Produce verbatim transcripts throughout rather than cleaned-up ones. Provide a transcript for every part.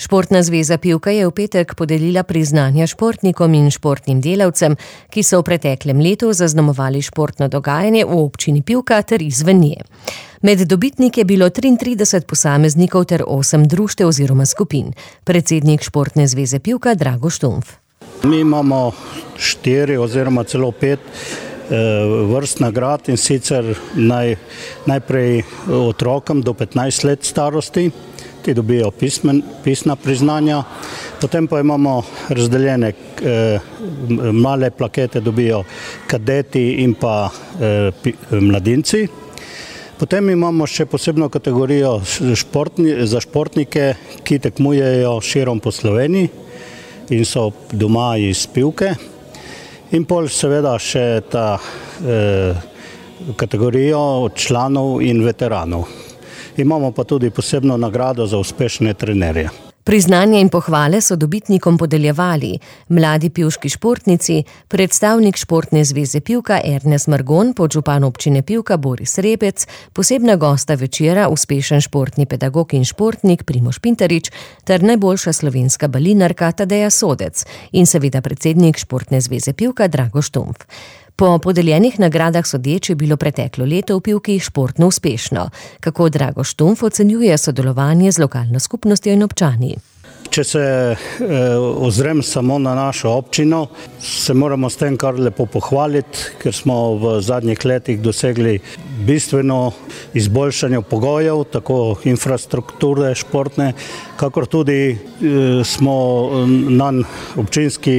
Športna zveza Pivka je v petek podelila priznanja športnikom in športnim delavcem, ki so v preteklem letu zaznamovali športno dogajanje v občini Pivka ter izven nje. Med dobitniki je bilo triintrideset posameznikov ter osem društev oziroma skupin. Predsednik Športne zveze Pivka Drago Štumf. Mi imamo štiri oziroma celo pet vrst nagrad, in sicer naj, najprej otrokom do petnajst let starosti, ti dobijo pismen, pisna priznanja, potem pa imamo razdeljene eh, male plakete dobijo kadeti in pa eh, pi, mladinci. Potem imamo še posebno kategorijo športni, za športnike, ki tekmujejo širom po Sloveniji in so doma iz Pivke. In pol seveda še ta eh, kategorijo članov in veteranov. Imamo pa tudi posebno nagrado za uspešne trenerje. Priznanje in pohvale so dobitnikom podeljevali mladi pivški športnici, predstavnik Športne zveze Pivka Ernest Margon, podžupan občine Pivka Boris Rebec, posebna gosta večera uspešen športni pedagog in športnik Primož Pintarič ter najboljša slovenska balinarka Tadeja Sodec in seveda predsednik Športne zveze Pivka Drago Štumf. Po podeljenih nagradah sodeč je bilo preteklo leto v Pivki športno uspešno. Kako Drago Štumf ocenjuje sodelovanje z lokalno skupnostjo in občani? Če se eh, ozrem samo na našo občino, se moramo s tem kar lepo pohvaliti, ker smo v zadnjih letih dosegli bistveno izboljšanje pogojev, tako infrastrukture športne, kakor tudi eh, smo nanj občinski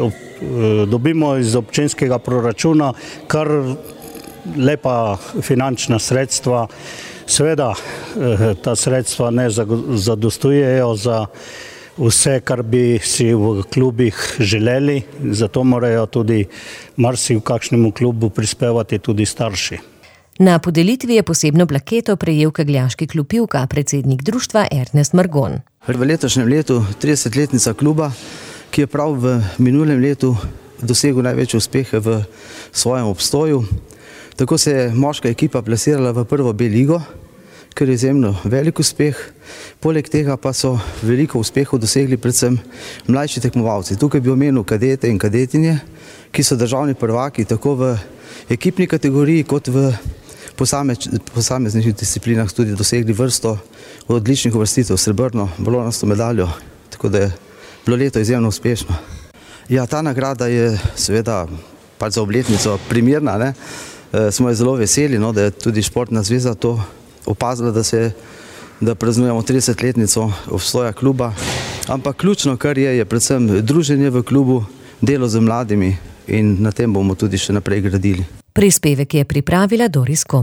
dobimo iz občinskega proračuna kar lepa finančna sredstva. Seveda ta sredstva ne zadostujejo za vse, kar bi si v klubih želeli, zato morajo tudi marsi v kakšnemu klubu prispevati tudi starši. Na podelitvi je posebno plaketo prejel kegljaški klub Pivka, predsednik društva Ernest Margon. V letošnjem letu tridesetletnica kluba, ki je prav v minulem letu dosegel največje uspehe v svojem obstoju. Tako se je moška ekipa plasirala v prvo B ligo, kar je izjemno velik uspeh. Poleg tega pa so veliko uspehov dosegli predvsem mlajši tekmovalci. Tukaj bi omenil kadete in kadetinje, ki so državni prvaki tako v ekipni kategoriji kot v posameznih disciplinah tudi dosegli vrsto odličnih uvrstitev, srebrno, bronasto medaljo, tako da je bilo leto izjemno uspešno. Ja, ta nagrada je seveda pač za obletnico primerna, ne? E, smo je zelo veseli, no, da je tudi Športna zveza to opazila, da se da praznujemo tridesetletnico obstoja kluba. Ampak ključno, kar je, je predvsem druženje v klubu, delo z mladimi in na tem bomo tudi še naprej gradili. Prispevek je pripravila Doris Kom.